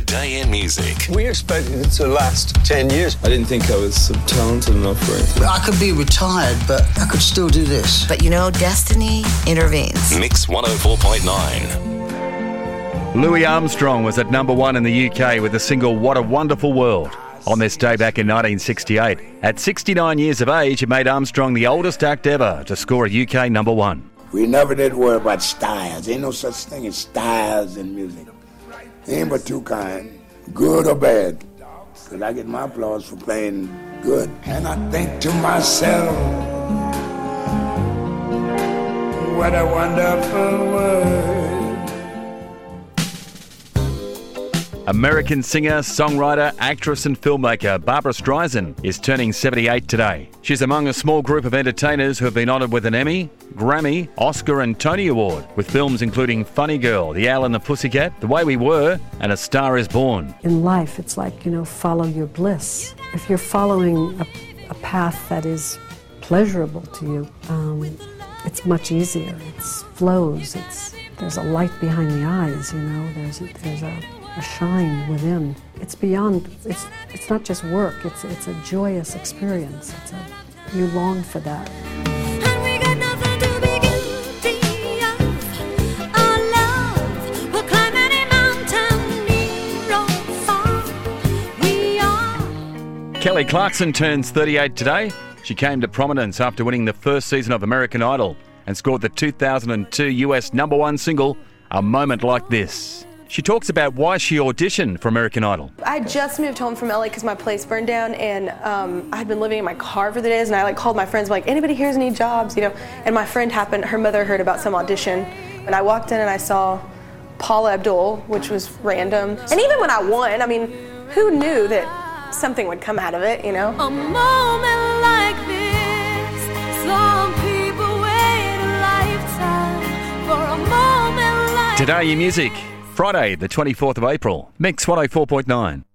Day in Music. We expected it to last 10 years. I didn't think I was talented enough for it. I could be retired, but I could still do this. But destiny intervenes. Mix 104.9. Louis Armstrong was at number one in the UK with the single What a Wonderful World on this day back in 1968. At 69 years of age, it made Armstrong the oldest act ever to score a UK number one. We never did worry about styles. Ain't no such thing as styles in music. Ain't but two kind, good or bad. Because I get my applause for playing good. And I think to myself, what a wonderful world. American singer, songwriter, actress and filmmaker Barbra Streisand is turning 78 today. She's among a small group of entertainers who have been honoured with an Emmy, Grammy, Oscar and Tony Award, with films including Funny Girl, The Owl and the Pussycat, The Way We Were and A Star Is Born. In life, it's like, follow your bliss. If you're following a path that is pleasurable to you, it's much easier. It flows. There's a light behind the eyes, There's a shine within. It's beyond, it's not just work, it's a joyous experience. You long for that. And we got nothing to be guilty of. Our love will climb any mountain near or far. We are. Kelly Clarkson turns 38 today. She came to prominence after winning the first season of American Idol and scored the 2002 US number one single, A Moment Like This. She talks about why she auditioned for American Idol. I just moved home from LA because my place burned down, and I'd been living in my car for the days, and I called my friends, anybody here's any jobs, And my friend her mother heard about some audition, and I walked in and I saw Paula Abdul, which was random. And even when I won, who knew that something would come out of it, A moment like this, some people wait a lifetime for a moment like Today in Music, Friday the 24th of April, Mix 104.9.